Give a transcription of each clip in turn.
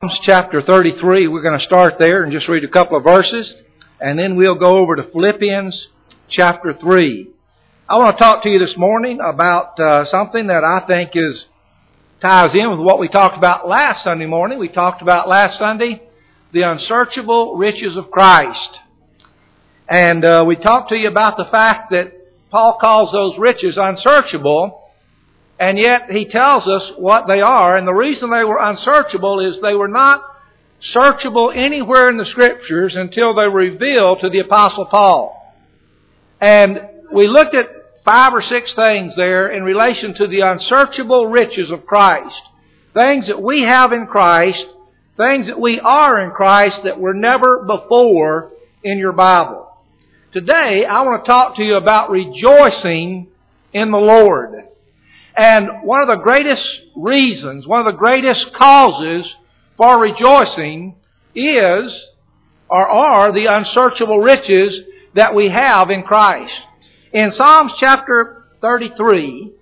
Psalms chapter 33. We're going to start there and just read a couple of verses, and then we'll go over to Philippians chapter 3. I want to talk to you this morning about something that I think ties in with what we talked about last Sunday morning. We talked about last Sunday the unsearchable riches of Christ. And we talked to you about the fact that Paul calls those riches unsearchable, and yet he tells us what they are. And the reason they were unsearchable is they were not searchable anywhere in the Scriptures until they were revealed to the Apostle Paul. And we looked at 5 or 6 things there in relation to the unsearchable riches of Christ. Things that we have in Christ, things that we are in Christ that were never before in your Bible. Today, I want to talk to you about rejoicing in the Lord. And one of the greatest reasons, one of the greatest causes for rejoicing are the unsearchable riches that we have in Christ. In Psalms chapter 33,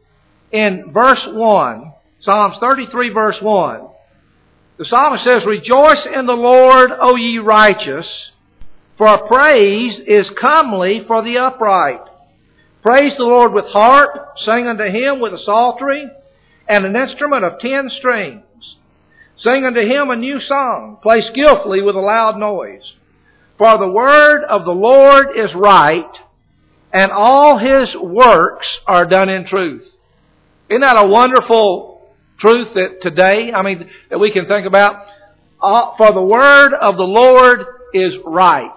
in verse 1, Psalms 33 verse 1, the psalmist says, "Rejoice in the Lord, O ye righteous, for praise is comely for the upright. Praise the Lord with harp, sing unto Him with a psaltery, and an instrument of 10 strings. Sing unto Him a new song, play skillfully with a loud noise. For the word of the Lord is right, and all His works are done in truth." Isn't that a wonderful truth that today, that we can think about? For the word of the Lord is right.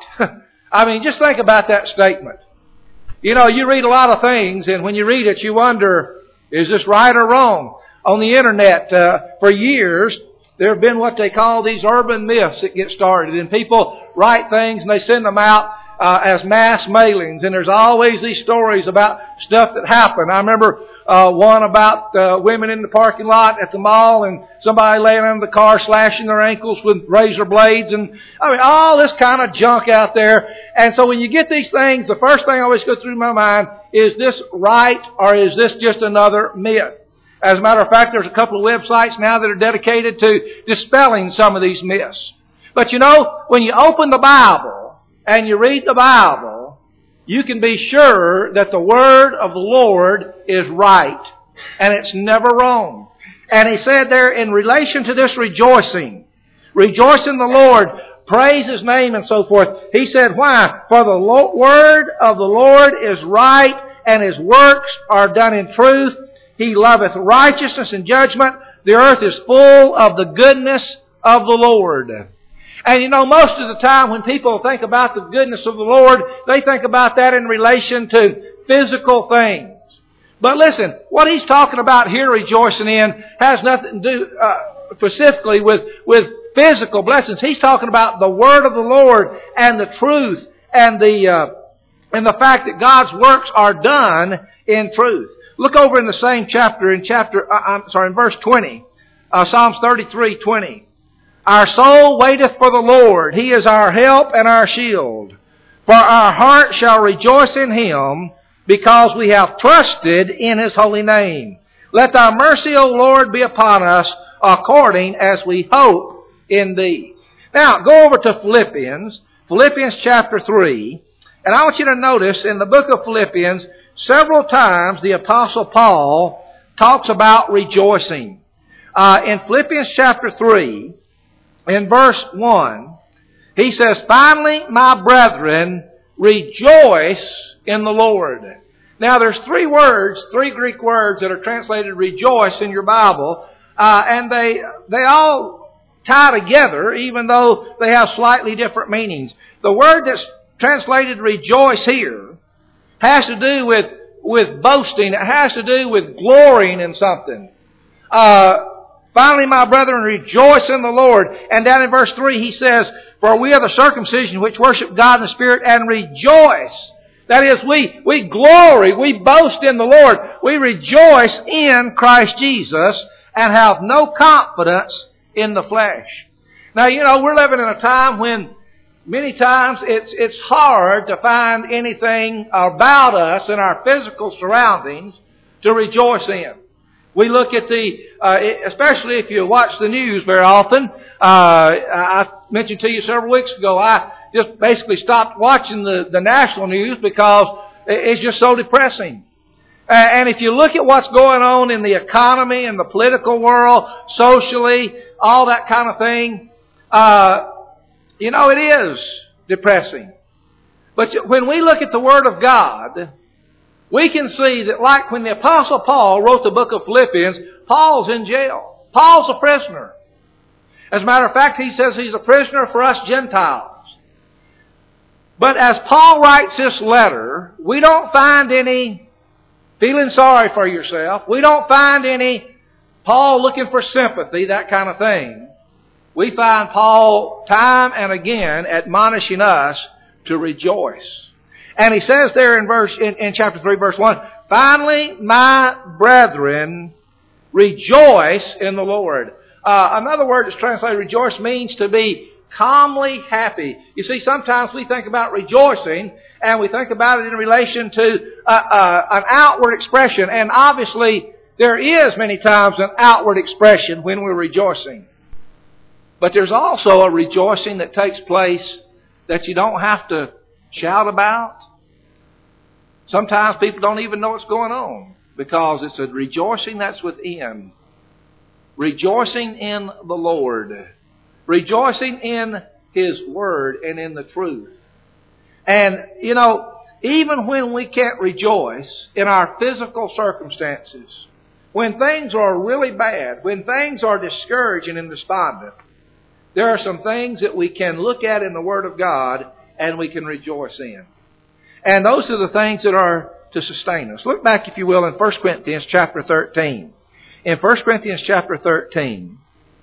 Just think about that statement. You know, you read a lot of things, and when you read it, you wonder, is this right or wrong? On the internet, for years, there have been what they call these urban myths that get started, and people write things and they send them out as mass mailings, and there's always these stories about stuff that happened. I remember one about women in the parking lot at the mall and somebody laying under the car slashing their ankles with razor blades, and all this kind of junk out there. And so when you get these things, the first thing always goes through my mind, is this right or is this just another myth? As a matter of fact, there's a couple of websites now that are dedicated to dispelling some of these myths. But you know, when you open the Bible and you read the Bible, you can be sure that the word of the Lord is right, and it's never wrong. And he said there in relation to this rejoicing, rejoice in the Lord, praise His name and so forth. He said, why? For the word of the Lord is right, and His works are done in truth. He loveth righteousness and judgment. The earth is full of the goodness of the Lord. And you know, most of the time when people think about the goodness of the Lord, they think about that in relation to physical things. But listen, what he's talking about here, rejoicing in, has nothing to do specifically with physical blessings. He's talking about the word of the Lord and the truth and the fact that God's works are done in truth. Look over in the same chapter, in verse 20, Psalms 33:20. "Our soul waiteth for the Lord. He is our help and our shield. For our heart shall rejoice in Him, because we have trusted in His holy name. Let Thy mercy, O Lord, be upon us, according as we hope in Thee." Now, go over to Philippians chapter 3, and I want you to notice in the book of Philippians, several times the Apostle Paul talks about rejoicing. In Philippians chapter 3, in verse 1, he says, "Finally, my brethren, rejoice in the Lord." Now, there's 3 Greek words that are translated rejoice in your Bible, and they all tie together, even though they have slightly different meanings. The word that's translated rejoice here has to do with boasting. It has to do with glorying in something. "Finally, my brethren, rejoice in the Lord." And down in verse 3 he says, "For we are the circumcision which worship God in the Spirit and rejoice." That is, we glory, we boast in the Lord. We rejoice in Christ Jesus and have no confidence in the flesh. Now, you know, we're living in a time when many times it's hard to find anything about us in our physical surroundings to rejoice in. We look at especially if you watch the news very often. I mentioned to you several weeks ago, I just basically stopped watching the national news because it's just so depressing. And if you look at what's going on in the economy and the political world, socially, all that kind of thing, it is depressing. But when we look at the Word of God, we can see that like when the Apostle Paul wrote the book of Philippians, Paul's in jail. Paul's a prisoner. As a matter of fact, he says he's a prisoner for us Gentiles. But as Paul writes this letter, we don't find any feeling sorry for yourself. We don't find any Paul looking for sympathy, that kind of thing. We find Paul time and again admonishing us to rejoice. And he says there in chapter 3, verse 1, "Finally, my brethren, rejoice in the Lord." Another word that's translated rejoice means to be calmly happy. You see, sometimes we think about rejoicing, and we think about it in relation to an outward expression. And obviously, there is many times an outward expression when we're rejoicing. But there's also a rejoicing that takes place that you don't have to shout about. Sometimes people don't even know what's going on because it's a rejoicing that's within. Rejoicing in the Lord. Rejoicing in His Word and in the truth. And, even when we can't rejoice in our physical circumstances, when things are really bad, when things are discouraging and despondent, there are some things that we can look at in the Word of God and we can rejoice in. And those are the things that are to sustain us. Look back, if you will, in 1 Corinthians chapter 13. In 1 Corinthians chapter 13,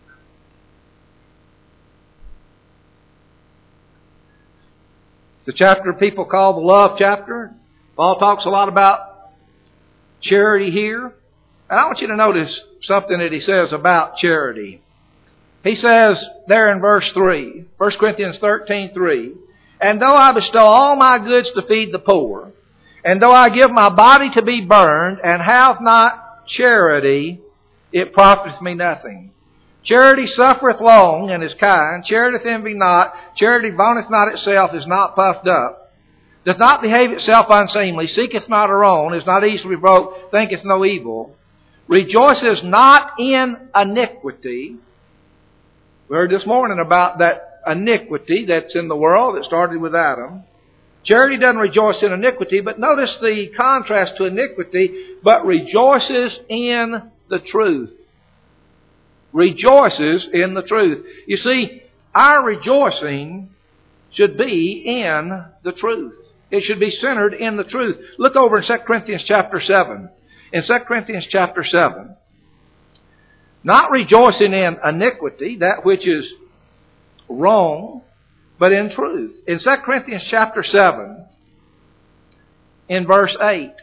the chapter people call the love chapter. Paul talks a lot about charity here. And I want you to notice something that he says about charity. He says there in verse 3, 1 Corinthians 13:3, "And though I bestow all my goods to feed the poor, and though I give my body to be burned, and have not charity, it profiteth me nothing. Charity suffereth long, and is kind. Charity envy not. Charity vaunteth not itself, is not puffed up. Doth not behave itself unseemly. Seeketh not her own, is not easily provoked, thinketh no evil. Rejoices not in iniquity." We heard this morning about that iniquity that's in the world that started with Adam. Charity doesn't rejoice in iniquity, but notice the contrast to iniquity, but rejoices in the truth. Rejoices in the truth. You see, our rejoicing should be in the truth. It should be centered in the truth. Look over in 2 Corinthians chapter 7. In 2 Corinthians chapter 7, not rejoicing in iniquity, that which is wrong, but in truth. In 2 Corinthians chapter 7, in verse 8,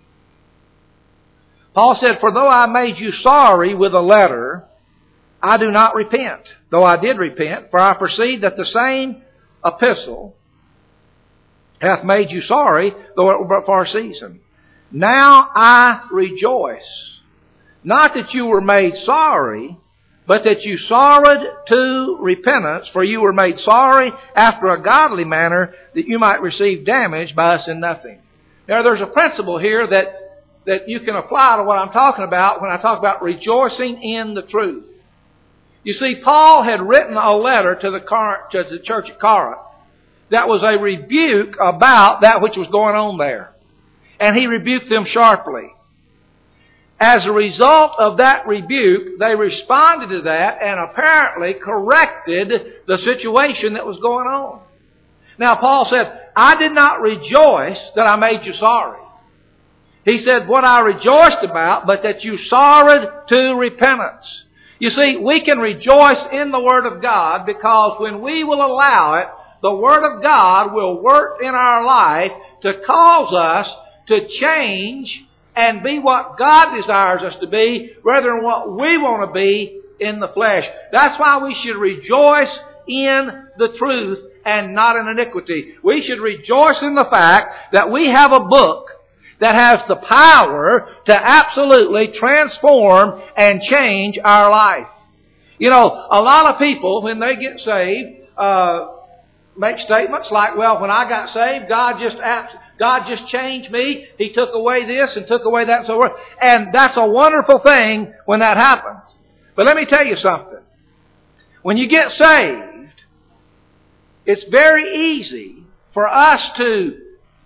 Paul said, "For though I made you sorry with a letter, I do not repent, though I did repent, for I perceive that the same epistle hath made you sorry, though it were but for a season. Now I rejoice, not that you were made sorry, but that you sorrowed to repentance, for you were made sorry after a godly manner, that you might receive damage by us in nothing." Now there's a principle here that you can apply to what I'm talking about when I talk about rejoicing in the truth. You see, Paul had written a letter to the church at Corinth that was a rebuke about that which was going on there. And he rebuked them sharply. As a result of that rebuke, they responded to that and apparently corrected the situation that was going on. Now, Paul said, "I did not rejoice that I made you sorry." He said, "What I rejoiced about, but that you sorrowed to repentance." You see, we can rejoice in the Word of God because when we will allow it, the Word of God will work in our life to cause us to change and be what God desires us to be rather than what we want to be in the flesh. That's why we should rejoice in the truth and not in iniquity. We should rejoice in the fact that we have a book that has the power to absolutely transform and change our life. You know, a lot of people, when they get saved, make statements like, well, when I got saved, God just changed me. He took away this and took away that and so forth. And that's a wonderful thing when that happens. But let me tell you something. When you get saved, it's very easy for us to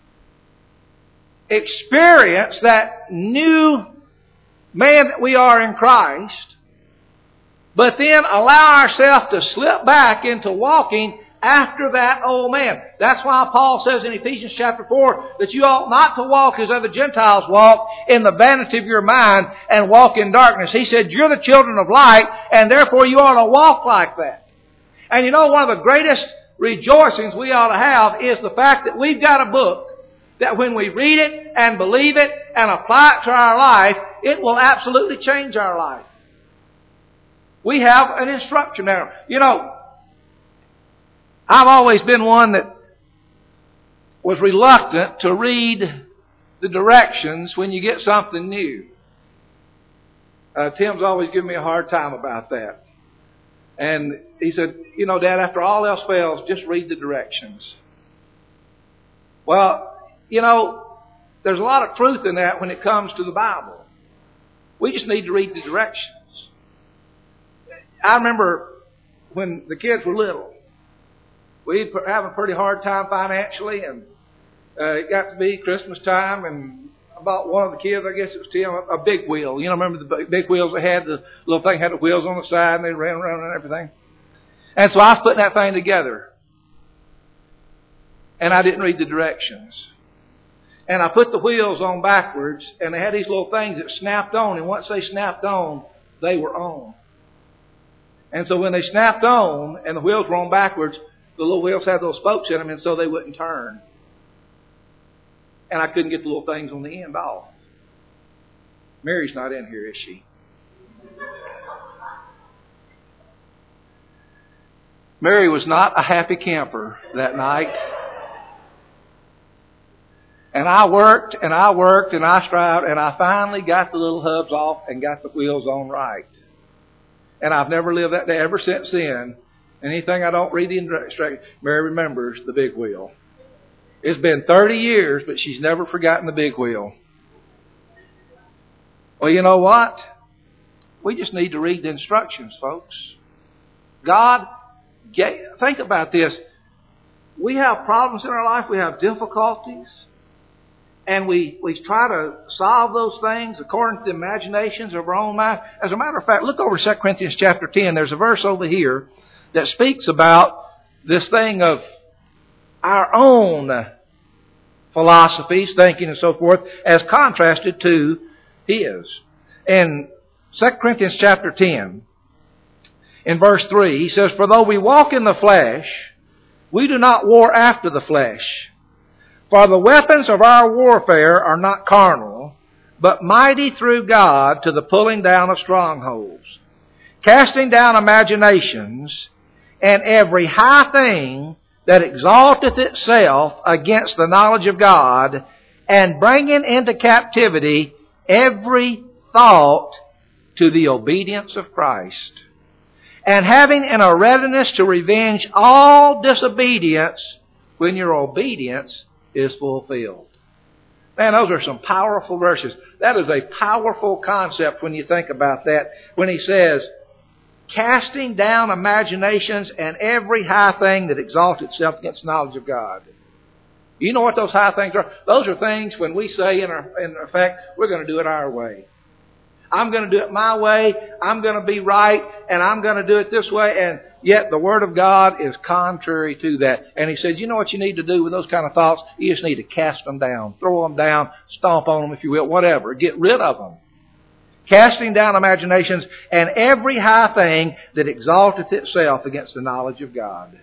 experience that new man that we are in Christ, but then allow ourselves to slip back into walking after that old man. That's why Paul says in Ephesians chapter 4 that you ought not to walk as other Gentiles walk, in the vanity of your mind, and walk in darkness. He said, you're the children of light, and therefore you ought to walk like that. And you know, one of the greatest rejoicings we ought to have is the fact that we've got a book that when we read it and believe it and apply it to our life, it will absolutely change our life. We have an instruction there. You know, I've always been one that was reluctant to read the directions when you get something new. Tim's always given me a hard time about that. And he said, you know, Dad, after all else fails, just read the directions. Well, you know, there's a lot of truth in that when it comes to the Bible. We just need to read the directions. I remember when the kids were little, we'd have a pretty hard time financially, and it got to be Christmas time, and I bought one of the kids, I guess it was Tim, a big wheel. You know, remember the big wheels they had? The little thing had the wheels on the side, and they ran around and everything. And so I was putting that thing together, and I didn't read the directions. And I put the wheels on backwards, and they had these little things that snapped on, and once they snapped on, they were on. And so when they snapped on, and the wheels were on backwards, the little wheels had those spokes in them, and so they wouldn't turn. And I couldn't get the little things on the end off. Mary's not in here, is she? Mary was not a happy camper that night. And I worked, and I worked, and I strived, and I finally got the little hubs off and got the wheels on right. And I've never lived that day ever since then. Anything I don't read the instructions, Mary remembers the big wheel. It's been 30 years, but she's never forgotten the big wheel. Well, you know what? We just need to read the instructions, folks. God think about this. We have problems in our life. We have difficulties. And we try to solve those things according to the imaginations of our own mind. As a matter of fact, look over 2 Corinthians chapter 10. There's a verse over here that speaks about this thing of our own philosophies, thinking and so forth, as contrasted to His. In 2 Corinthians chapter 10, in verse 3, he says, for though we walk in the flesh, we do not war after the flesh. For the weapons of our warfare are not carnal, but mighty through God to the pulling down of strongholds, casting down imaginations, and every high thing that exalteth itself against the knowledge of God, and bringing into captivity every thought to the obedience of Christ, and having in a readiness to revenge all disobedience when your obedience is fulfilled. Man, those are some powerful verses. That is a powerful concept when you think about that. When he says, casting down imaginations and every high thing that exalts itself against the knowledge of God. You know what those high things are? Those are things when we say in effect, we're going to do it our way. I'm going to do it my way. I'm going to be right. And I'm going to do it this way. And yet the Word of God is contrary to that. And he said, you know what you need to do with those kind of thoughts? You just need to cast them down. Throw them down. Stomp on them, if you will. Whatever. Get rid of them. Casting down imaginations and every high thing that exalteth itself against the knowledge of God.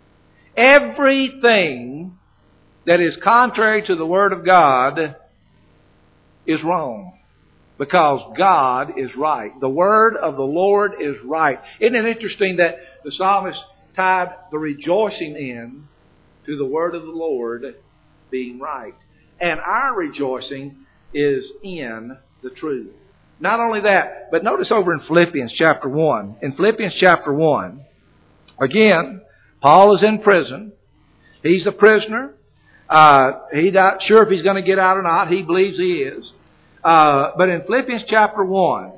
Everything that is contrary to the Word of God is wrong. Because God is right. The word of the Lord is right. Isn't it interesting that the psalmist tied the rejoicing in to the word of the Lord being right? And our rejoicing is in the truth. Not only that, but notice over in Philippians chapter 1. In Philippians chapter 1, again, Paul is in prison. He's a prisoner. He's not sure if he's going to get out or not. He believes he is. But in Philippians chapter 1,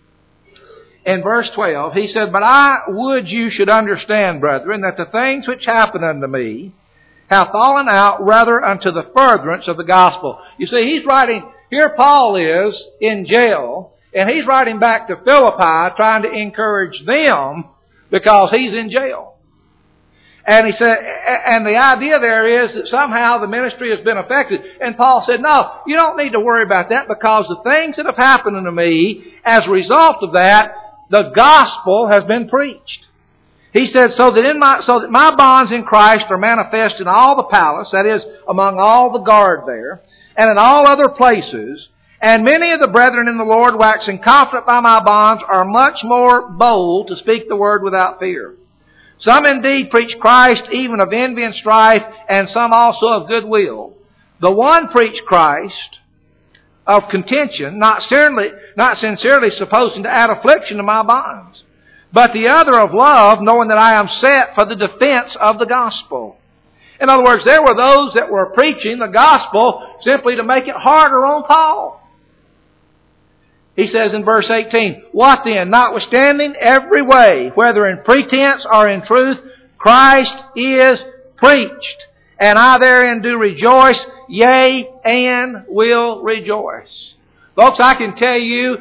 in verse 12, he said, "But I would you should understand, brethren, that the things which happen unto me have fallen out rather unto the furtherance of the gospel." You see, he's writing, here Paul is in jail, and he's writing back to Philippi trying to encourage them because he's in jail. And he said, and the idea there is that somehow the ministry has been affected. And Paul said, no, you don't need to worry about that, because the things that have happened to me, as a result of that, the gospel has been preached. He said, so that my bonds in Christ are manifest in all the palace, that is, among all the guard there, and in all other places. And many of the brethren in the Lord, waxing confident by my bonds, are much more bold to speak the word without fear. Some indeed preach Christ even of envy and strife, and some also of goodwill. The one preached Christ of contention, not sincerely supposing to add affliction to my bonds, but the other of love, knowing that I am set for the defense of the gospel. In other words, there were those that were preaching the gospel simply to make it harder on Paul. He says in verse 18, "What then? Notwithstanding every way, whether in pretense or in truth, Christ is preached. And I therein do rejoice, yea, and will rejoice." Folks, I can tell you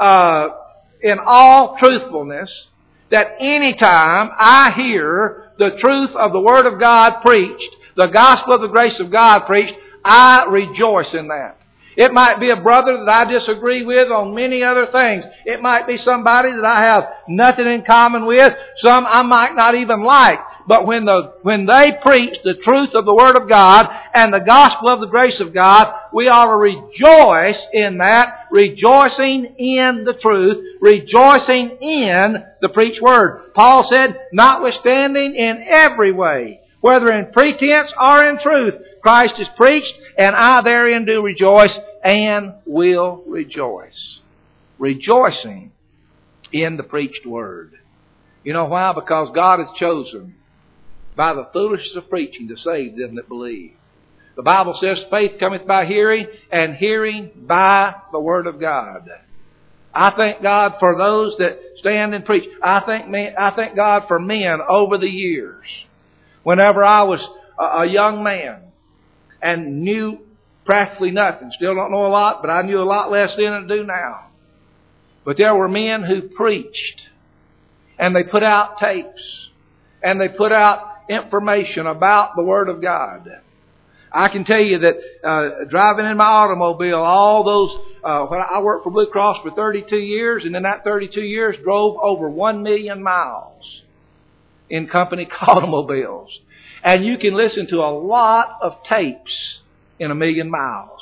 in all truthfulness that anytime I hear the truth of the Word of God preached, the gospel of the grace of God preached, I rejoice in that. It might be a brother that I disagree with on many other things. It might be somebody that I have nothing in common with. Some I might not even like. But when they preach the truth of the Word of God and the gospel of the grace of God, we ought to rejoice in that, rejoicing in the truth, rejoicing in the preached Word. Paul said, "Notwithstanding in every way, whether in pretense or in truth, Christ is preached, and I therein do rejoice and will rejoice." Rejoicing in the preached Word. You know why? Because God has chosen by the foolishness of preaching to save them that believe. The Bible says faith cometh by hearing, and hearing by the Word of God. I thank God for those that stand and preach. I thank God for men over the years. Whenever I was a young man and knew practically nothing, still don't know a lot, but I knew a lot less then than I do now. But there were men who preached, and they put out tapes, and they put out information about the Word of God. I can tell you that driving in my automobile, all those, when I worked for Blue Cross for 32 years, and in that 32 years drove over 1 million miles in company automobiles. And you can listen to a lot of tapes in 1 million miles.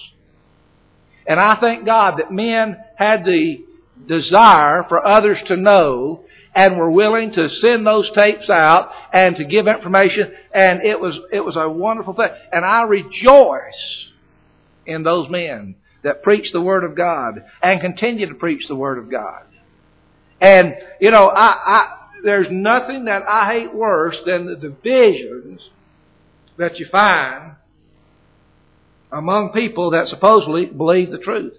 And I thank God that men had the desire for others to know and were willing to send those tapes out and to give information. And it was a wonderful thing. And I rejoice in those men that preach the Word of God and continue to preach the Word of God. And, you know, there's nothing that I hate worse than the divisions that you find among people that supposedly believe the truth.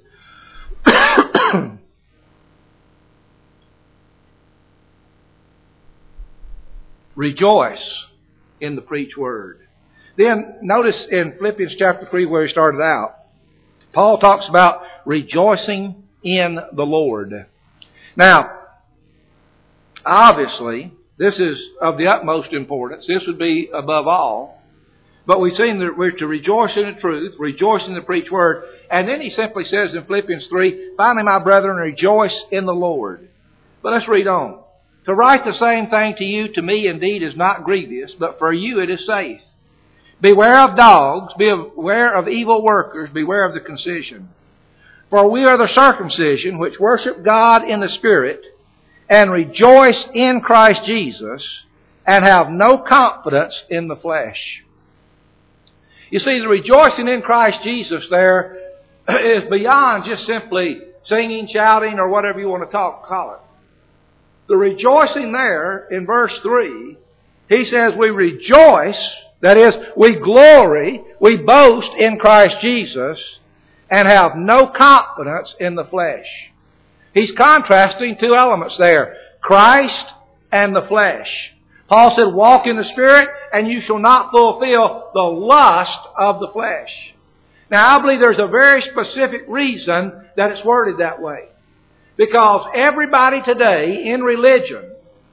Rejoice in the preached Word. Then notice in Philippians chapter 3 where he started out, Paul talks about rejoicing in the Lord. Now, obviously, this is of the utmost importance. This would be above all. But we've seen that we're to rejoice in the truth, rejoice in the preached Word. And then he simply says in Philippians 3, "Finally, my brethren, rejoice in the Lord." But let's read on. "To write the same thing to you, to me indeed is not grievous, but for you it is safe. Beware of dogs, beware of evil workers, beware of the concision. For we are the circumcision, which worship God in the Spirit, and rejoice in Christ Jesus, and have no confidence in the flesh." You see, the rejoicing in Christ Jesus there is beyond just simply singing, shouting, or whatever you want to call it. The rejoicing there in verse 3, he says we rejoice, that is, we glory, we boast in Christ Jesus, and have no confidence in the flesh. He's contrasting two elements there, Christ and the flesh. Paul said, walk in the Spirit, and you shall not fulfill the lust of the flesh. Now, I believe there's a very specific reason that it's worded that way. Because everybody today in religion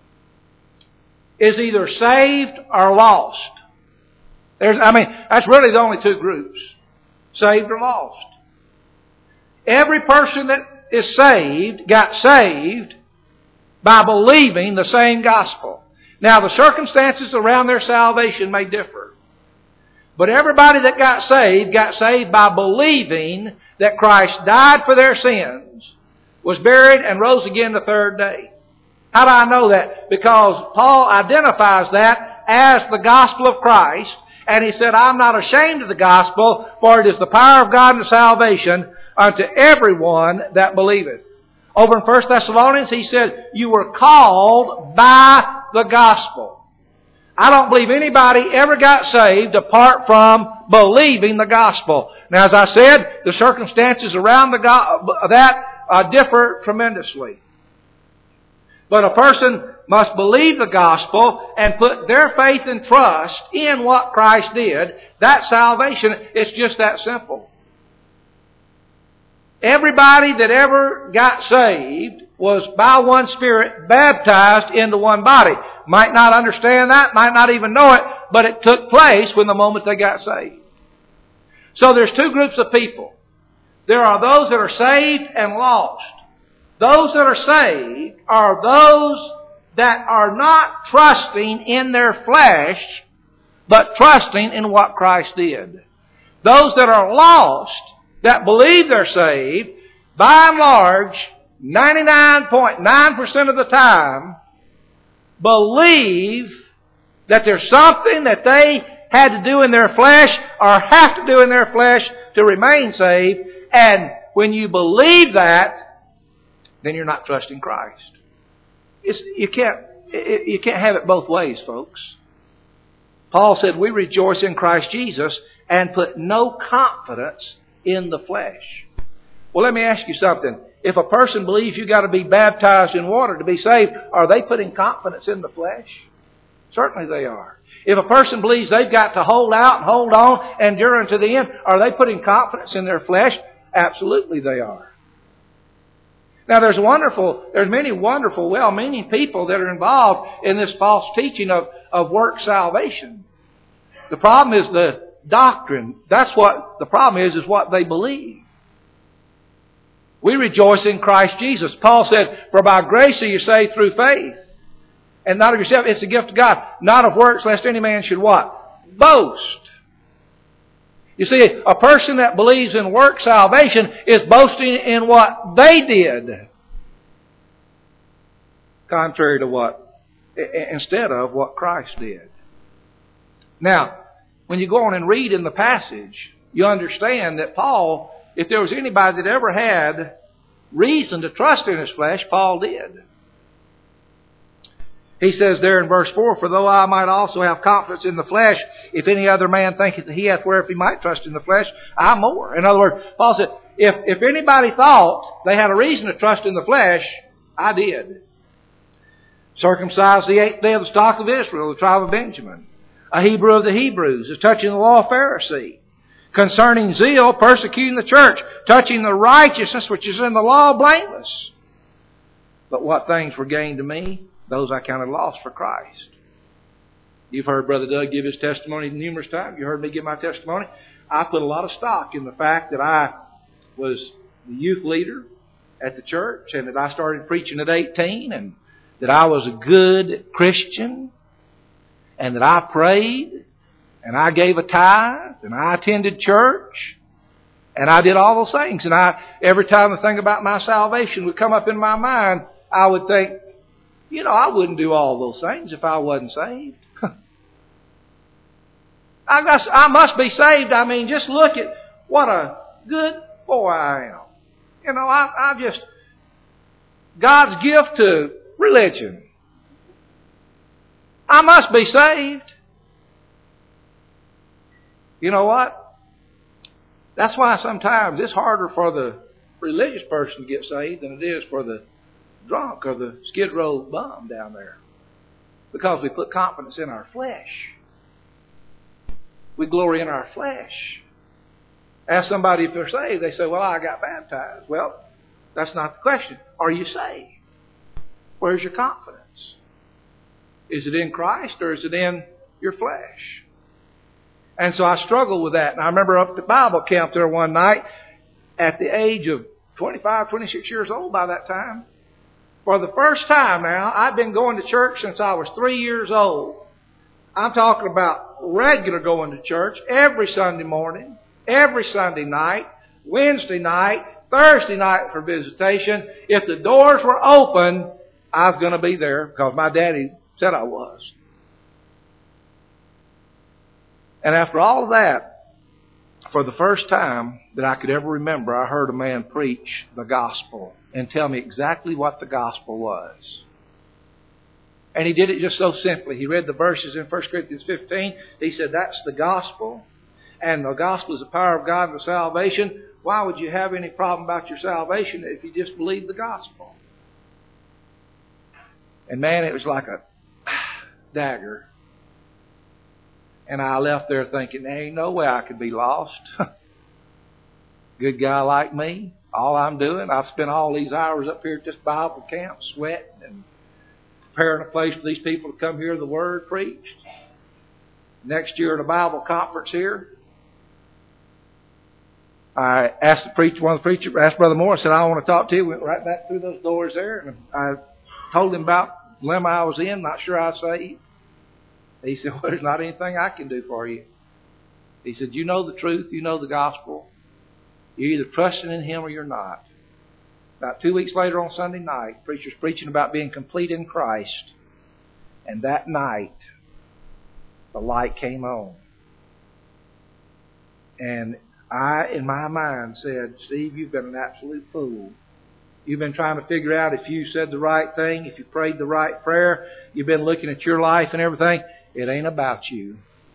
is either saved or lost. That's really the only two groups. Saved or lost. Every person that is saved got saved by believing the same gospel. Now, the circumstances around their salvation may differ. But everybody that got saved by believing that Christ died for their sins, was buried, and rose again the third day. How do I know that? Because Paul identifies that as the gospel of Christ, and he said, I'm not ashamed of the gospel, for it is the power of God unto salvation unto everyone that believeth. Over in 1 Thessalonians, he said, you were called by the gospel. I don't believe anybody ever got saved apart from believing the gospel. Now, as I said, the circumstances around that differ tremendously. But a person must believe the gospel and put their faith and trust in what Christ did. That's salvation. It's just that simple. Everybody that ever got saved was by one Spirit baptized into one body. Might not understand that, might not even know it, but it took place when the moment they got saved. So there's two groups of people. There are those that are saved and lost. Those that are saved are those that are not trusting in their flesh, but trusting in what Christ did. Those that are lost, that believe they're saved, by and large, 99.9% of the time, believe that there's something that they had to do in their flesh or have to do in their flesh to remain saved. And when you believe that, then you're not trusting Christ. You can't have it both ways, folks. Paul said, we rejoice in Christ Jesus and put no confidence in the flesh. Well, let me ask you something. If a person believes you've got to be baptized in water to be saved, are they putting confidence in the flesh? Certainly they are. If a person believes they've got to hold out and hold on and endure unto the end, are they putting confidence in their flesh? Absolutely they are. Now there's many wonderful, well-meaning people that are involved in this false teaching of work salvation. The problem is the doctrine. That's what the problem is what they believe. We rejoice in Christ Jesus. Paul said, for by grace are you saved through faith. And not of yourself, it's a gift of God. Not of works, lest any man should what? Boast. You see, a person that believes in work salvation is boasting in what they did. Contrary to instead of what Christ did. Now, when you go on and read in the passage, you understand that Paul, if there was anybody that ever had reason to trust in his flesh, Paul did. He says there in verse 4, for though I might also have confidence in the flesh, if any other man thinketh that he hath wherewith he might trust in the flesh, I more. In other words, Paul said, if anybody thought they had a reason to trust in the flesh, I did. Circumcised the 8th day of the stock of Israel, the tribe of Benjamin. A Hebrew of the Hebrews, as touching the law of Pharisee. Concerning zeal, persecuting the church, touching the righteousness which is in the law, blameless. But what things were gained to me, those I counted lost for Christ. You've heard Brother Doug give his testimony numerous times. You heard me give my testimony. I put a lot of stock in the fact that I was the youth leader at the church and that I started preaching at 18 and that I was a good Christian and that I prayed and I gave a tithe and I attended church and I did all those things. And every time the thing about my salvation would come up in my mind, I would think, I wouldn't do all those things if I wasn't saved. I must be saved. I mean, just look at what a good boy I am. You know, I just, God's gift to religion. I must be saved. You know what? That's why sometimes it's harder for the religious person to get saved than it is for the drunk or the skid row bum down there. Because we put confidence in our flesh. We glory in our flesh. Ask somebody if they're saved. They say, well, I got baptized. Well, that's not the question. Are you saved? Where's your confidence? Is it in Christ or is it in your flesh? And so I struggled with that. And I remember up at the Bible camp there one night at the age of 25, 26 years old by that time. For the first time now, I'd been going to church since I was 3 years old. I'm talking about regular going to church every Sunday morning, every Sunday night, Wednesday night, Thursday night for visitation. If the doors were open, I was going to be there because my daddy said I was. And after all of that, for the first time that I could ever remember, I heard a man preach the gospel and tell me exactly what the gospel was. And he did it just so simply. He read the verses in 1 Corinthians 15. He said, that's the gospel. And the gospel is the power of God for salvation. Why would you have any problem about your salvation if you just believe the gospel? And man, it was like a dagger. And I left there thinking, there ain't no way I could be lost. Good guy like me. All I'm doing, I've spent all these hours up here at this Bible camp sweating and preparing a place for these people to come hear the Word preached. Next year at a Bible conference here, I asked one of the preachers, asked Brother Moore, I said, I want to talk to you. Went right back through those doors there. And I told him about the dilemma I was in, not sure I was saved. He said, well, there's not anything I can do for you. He said, you know the truth, you know the gospel. You're either trusting in Him or you're not. About 2 weeks later on Sunday night, preacher's preaching about being complete in Christ. And that night, the light came on. And I, in my mind, said, Steve, you've been an absolute fool. You've been trying to figure out if you said the right thing, if you prayed the right prayer. You've been looking at your life and everything. It ain't about you.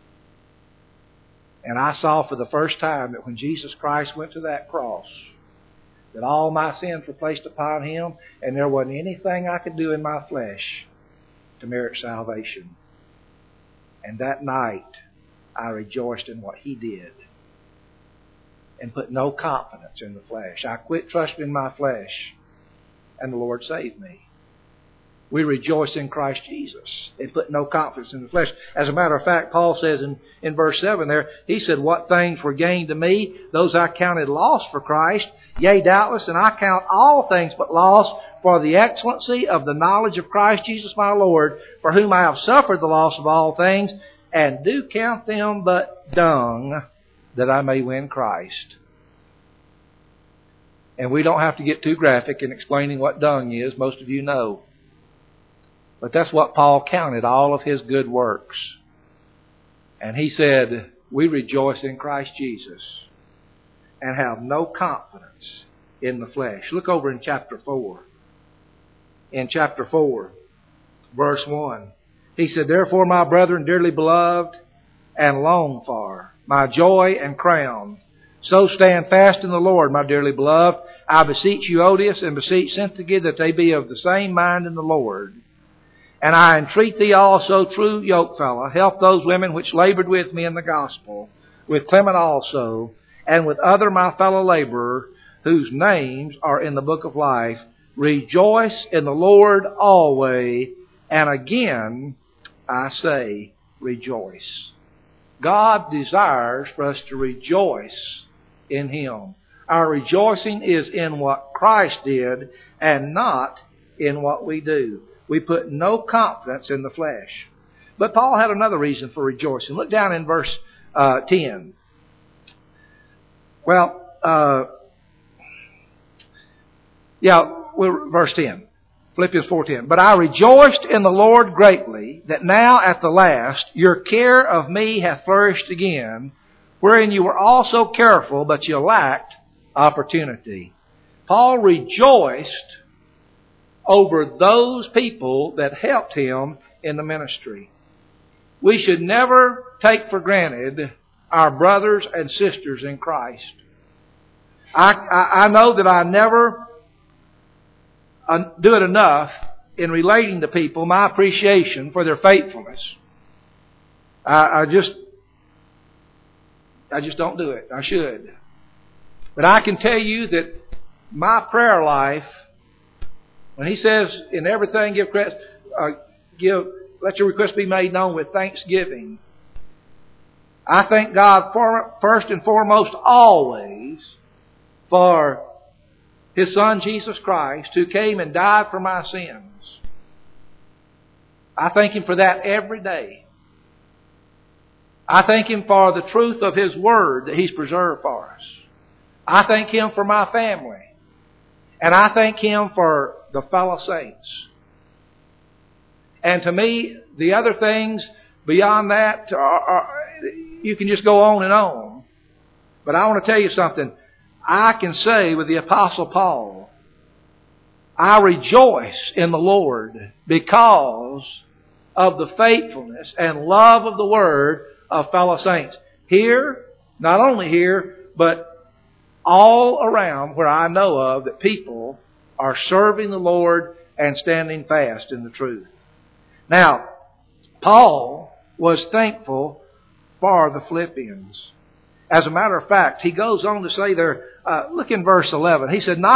And I saw for the first time that when Jesus Christ went to that cross, that all my sins were placed upon Him, and there wasn't anything I could do in my flesh to merit salvation. And that night, I rejoiced in what He did and put no confidence in the flesh. I quit trusting in my flesh, and the Lord saved me. We rejoice in Christ Jesus and put no confidence in the flesh. As a matter of fact, Paul says in verse 7 there, he said, what things were gained to me, those I counted loss for Christ. Yea, doubtless, and I count all things but loss for the excellency of the knowledge of Christ Jesus my Lord, for whom I have suffered the loss of all things, and do count them but dung, that I may win Christ. And we don't have to get too graphic in explaining what dung is. Most of you know. But that's what Paul counted, all of his good works. And he said, we rejoice in Christ Jesus and have no confidence in the flesh. Look over in chapter 4. In chapter 4, verse 1. He said, therefore, my brethren, dearly beloved and longed for, my joy and crown, so stand fast in the Lord, my dearly beloved. I beseech you, Odious, and beseech Syntyche, that they be of the same mind in the Lord. And I entreat thee also, true yokefellow, help those women which labored with me in the gospel, with Clement also, and with other my fellow laborers, whose names are in the book of life. Rejoice in the Lord always, and again I say, rejoice. God desires for us to rejoice in Him. Our rejoicing is in what Christ did and not in what we do. We put no confidence in the flesh. But Paul had another reason for rejoicing. Look down in verse 10. Verse 10. Philippians 4:10. But I rejoiced in the Lord greatly, that now at the last your care of me hath flourished again, wherein you were also careful, but you lacked opportunity. Paul rejoiced over those people that helped him in the ministry. We should never take for granted our brothers and sisters in Christ. I know that I never do it enough in relating to people my appreciation for their faithfulness. I just don't do it. I should. But I can tell you that my prayer life, when he says in everything let your request be made known with thanksgiving, I thank God first and foremost always for His Son Jesus Christ, who came and died for my sins. I thank Him for that every day. I thank Him for the truth of His Word that He's preserved for us. I thank Him for my family. And I thank Him for the fellow saints. And to me, the other things beyond that, you can just go on and on. But I want to tell you something. I can say with the Apostle Paul, I rejoice in the Lord because of the faithfulness and love of the Word of fellow saints. Here, not only here, but all around where I know of that people are serving the Lord and standing fast in the truth. Now, Paul was thankful for the Philippians. As a matter of fact, he goes on to say there, look in verse 11. He said,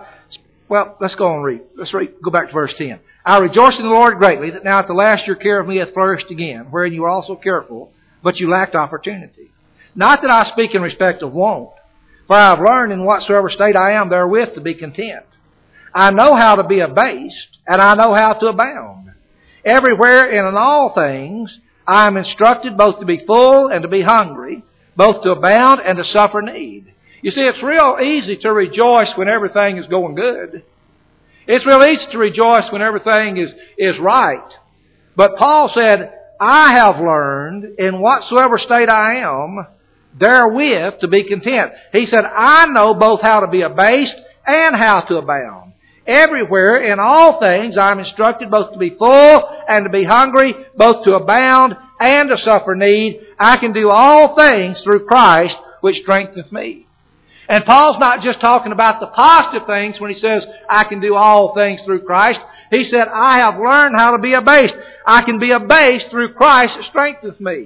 let's go and read. Go back to verse 10. I rejoice in the Lord greatly that now at the last your care of me hath flourished again, wherein you were also careful, but you lacked opportunity. Not that I speak in respect of want, for I have learned in whatsoever state I am therewith to be content. I know how to be abased, and I know how to abound. Everywhere and in all things I am instructed both to be full and to be hungry, both to abound and to suffer need. You see, it's real easy to rejoice when everything is going good. It's real easy to rejoice when everything is right. But Paul said, I have learned in whatsoever state I am therewith to be content. He said, I know both how to be abased and how to abound. Everywhere, in all things, I am instructed both to be full and to be hungry, both to abound and to suffer need. I can do all things through Christ, which strengtheneth me. And Paul's not just talking about the positive things when he says, I can do all things through Christ. He said, I have learned how to be abased. I can be abased through Christ that strengtheneth me.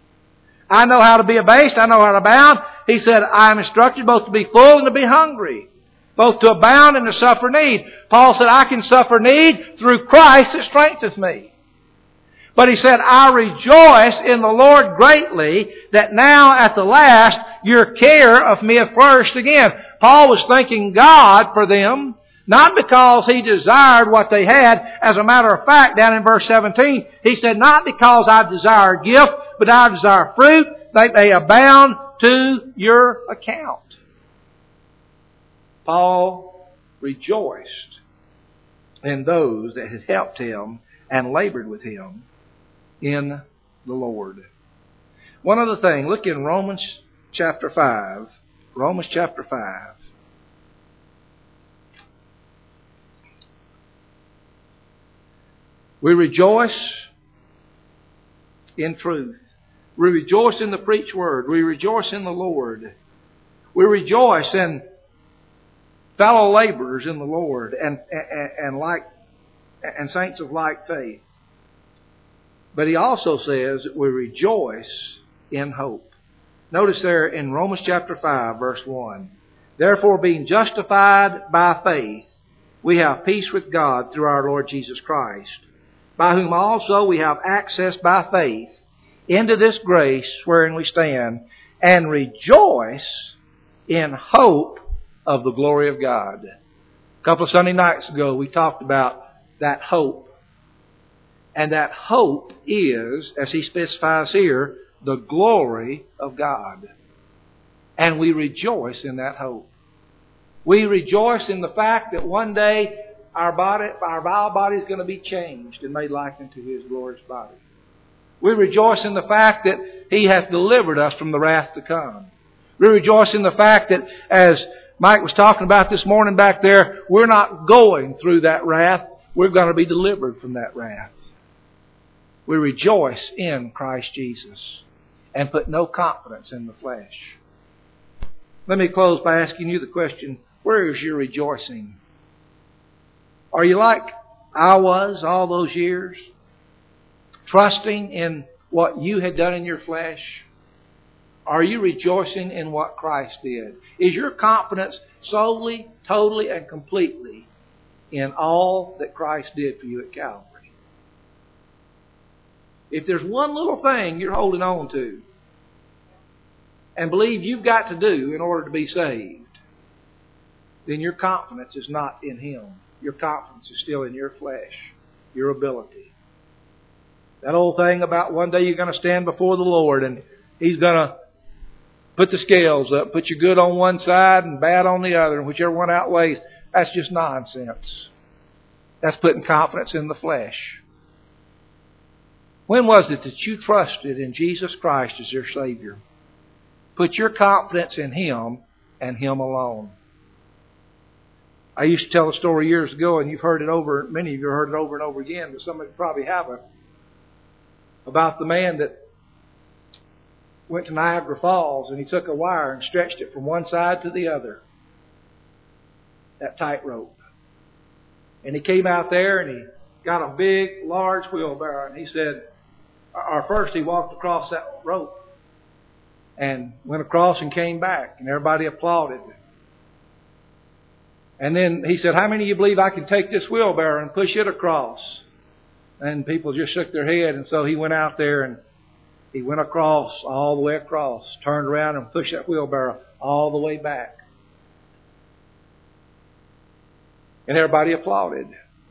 I know how to be abased. I know how to abound. He said, I am instructed both to be full and to be hungry, both to abound and to suffer need. Paul said, I can suffer need through Christ that strengtheneth me. But he said, I rejoice in the Lord greatly that now at the last your care of me hath flourished again. Paul was thanking God for them, not because he desired what they had. As a matter of fact, down in verse 17, he said, not because I desire a gift, but I desire fruit, that they abound to your account. Paul rejoiced in those that had helped him and labored with him in the Lord. One other thing, look in Romans chapter 5. Romans chapter 5. We rejoice in truth. We rejoice in the preached word. We rejoice in the Lord. We rejoice in fellow laborers in the Lord and saints of like faith. But he also says that we rejoice in hope. Notice there in Romans chapter 5, verse 1. Therefore, being justified by faith, we have peace with God through our Lord Jesus Christ, by whom also we have access by faith into this grace wherein we stand, and rejoice in hope of the glory of God. A couple of Sunday nights ago, we talked about that hope. And that hope is, as he specifies here, the glory of God. And we rejoice in that hope. We rejoice in the fact that one day our vile body is going to be changed and made like unto His glorious body. We rejoice in the fact that He hath delivered us from the wrath to come. We rejoice in the fact that, as Mike was talking about this morning back there, we're not going through that wrath. We're going to be delivered from that wrath. We rejoice in Christ Jesus and put no confidence in the flesh. Let me close by asking you the question, where is your rejoicing? Are you like I was all those years? Trusting in what you had done in your flesh? Are you rejoicing in what Christ did? Is your confidence solely, totally, and completely in all that Christ did for you at Calvary? If there's one little thing you're holding on to and believe you've got to do in order to be saved, then your confidence is not in Him. Your confidence is still in your flesh, your ability. That old thing about one day you're going to stand before the Lord and He's going to put the scales up, put your good on one side and bad on the other, and whichever one outweighs, that's just nonsense. That's putting confidence in the flesh. When was it that you trusted in Jesus Christ as your Savior? Put your confidence in Him and Him alone. I used to tell a story years ago, and you've heard it over, many of you have heard it over and over again, but some of you probably haven't, about the man that went to Niagara Falls and he took a wire and stretched it from one side to the other. That tightrope. And he came out there and he got a big, large wheelbarrow, and he said, or first he walked across that rope and went across and came back, and everybody applauded. And then he said, how many of you believe I can take this wheelbarrow and push it across? And people just shook their head, and so he went out there and he went across, all the way across, turned around and pushed that wheelbarrow all the way back. And everybody applauded.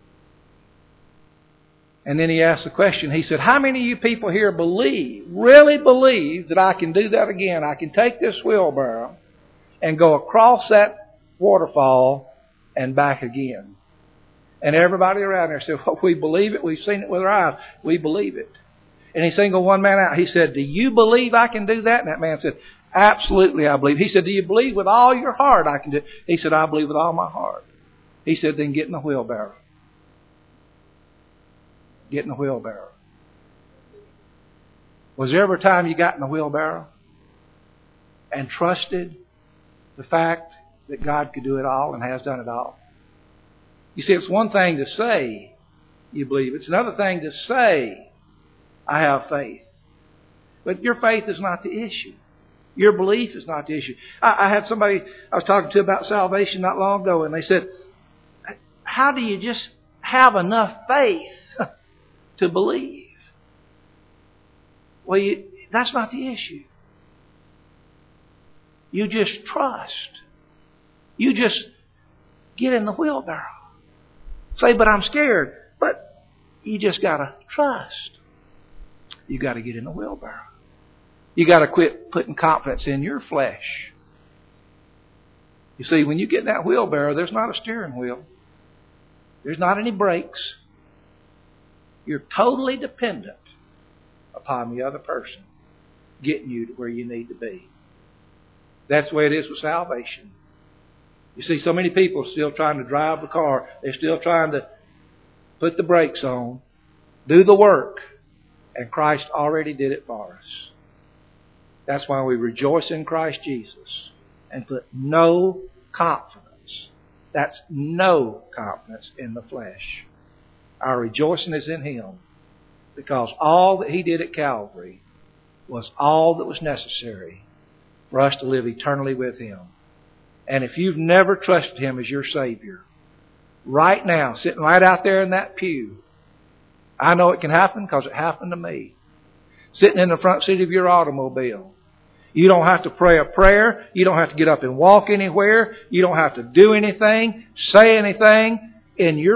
And then he asked the question, he said, how many of you people here really believe that I can do that again? I can take this wheelbarrow and go across that waterfall and back again. And everybody around there said, well, we believe it. We've seen it with our eyes. We believe it. And he singled one man out. He said, do you believe I can do that? And that man said, absolutely I believe. He said, do you believe with all your heart I can do it? He said, I believe with all my heart. He said, then get in the wheelbarrow. Get in the wheelbarrow. Was there ever a time you got in the wheelbarrow and trusted the fact that God could do it all and has done it all? You see, it's one thing to say you believe. It's another thing to say, I have faith. But your faith is not the issue. Your belief is not the issue. I had somebody I was talking to about salvation not long ago, and they said, how do you just have enough faith to believe? Well, that's not the issue. You just trust. You just get in the wheelbarrow. Say, but I'm scared. But you just got to trust. You got to get in the wheelbarrow. You got to quit putting confidence in your flesh. You see, when you get in that wheelbarrow, there's not a steering wheel. There's not any brakes. You're totally dependent upon the other person getting you to where you need to be. That's the way it is with salvation. You see, so many people are still trying to drive the car. They're still trying to put the brakes on, do the work, and Christ already did it for us. That's why we rejoice in Christ Jesus and put no confidence. That's no confidence in the flesh. Our rejoicing is in Him because all that He did at Calvary was all that was necessary for us to live eternally with Him. And if you've never trusted Him as your Savior, right now, sitting right out there in that pew, I know it can happen because it happened to me. Sitting in the front seat of your automobile. You don't have to pray a prayer. You don't have to get up and walk anywhere. You don't have to do anything, say anything. In your